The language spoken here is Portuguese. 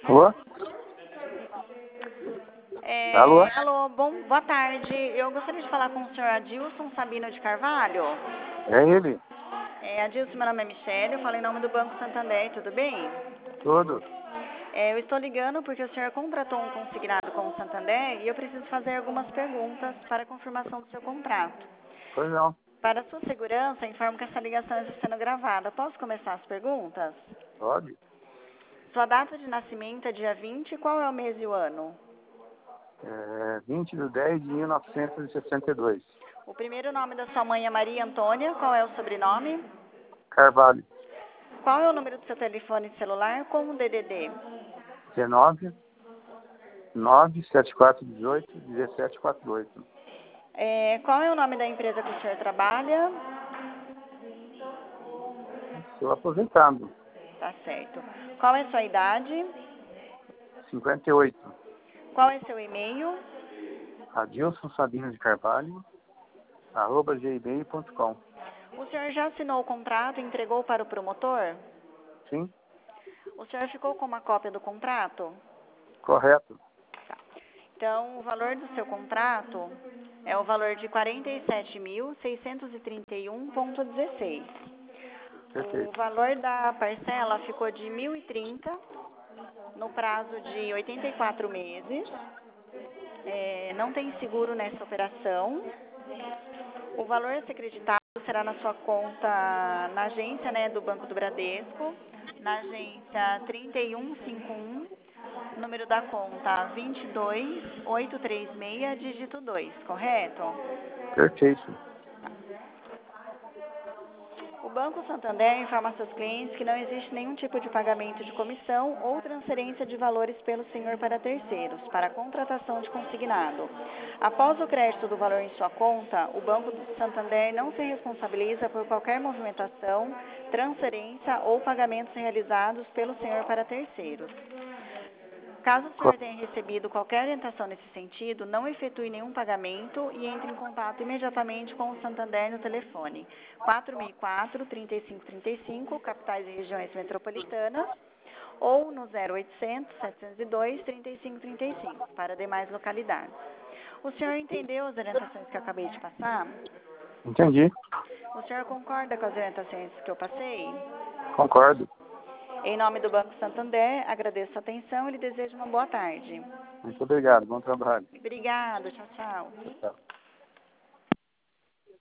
Alô? Alô? Alô, boa tarde. Eu gostaria de falar com o senhor Adilson Sabino de Carvalho. É ele? Adilson, meu nome é Michele, eu falo em nome do Banco Santander, tudo bem? Tudo. Eu estou ligando porque o senhor contratou um consignado com o Santander e eu preciso fazer algumas perguntas para a confirmação do seu contrato. Pois não. Para sua segurança, informo que essa ligação está sendo gravada. Posso começar as perguntas? Pode. Sua data de nascimento é dia 20, qual é o mês e o ano? 20/10/1962. O primeiro nome da sua mãe é Maria Antônia, qual é o sobrenome? Carvalho. Qual é o número do seu telefone celular com o DDD? 19 97418 1748. Qual é o nome da empresa que o senhor trabalha? Estou aposentado. Tá certo. Qual é sua idade? 58. Qual é seu e-mail? Adilson Sabino de Carvalho @gmail.com. O senhor já assinou o contrato e entregou para o promotor? Sim? O senhor ficou com uma cópia do contrato? Correto. Então, o valor do seu contrato é o valor de R$ 47.631,16. Perfeito. O valor da parcela ficou de R$ 1.030 no prazo de 84 meses. Não tem seguro nessa operação. O valor a ser creditado será na sua conta na agência, do Banco do Bradesco, na agência 3151, número da conta 22836, dígito 2, correto? Perfeito. O Banco Santander informa a seus clientes que não existe nenhum tipo de pagamento de comissão ou transferência de valores pelo senhor para terceiros, para a contratação de consignado. Após o crédito do valor em sua conta, o Banco do Santander não se responsabiliza por qualquer movimentação, transferência ou pagamentos realizados pelo senhor para terceiros. Caso o senhor tenha recebido qualquer orientação nesse sentido, não efetue nenhum pagamento e entre em contato imediatamente com o Santander no telefone 464-3535, capitais e regiões metropolitanas, ou no 0800-702-3535, para demais localidades. O senhor entendeu as orientações que eu acabei de passar? Entendi. O senhor concorda com as orientações que eu passei? Concordo. Em nome do Banco Santander, agradeço a atenção e lhe desejo uma boa tarde. Muito obrigado. Bom trabalho. Obrigada, tchau, tchau. Tchau.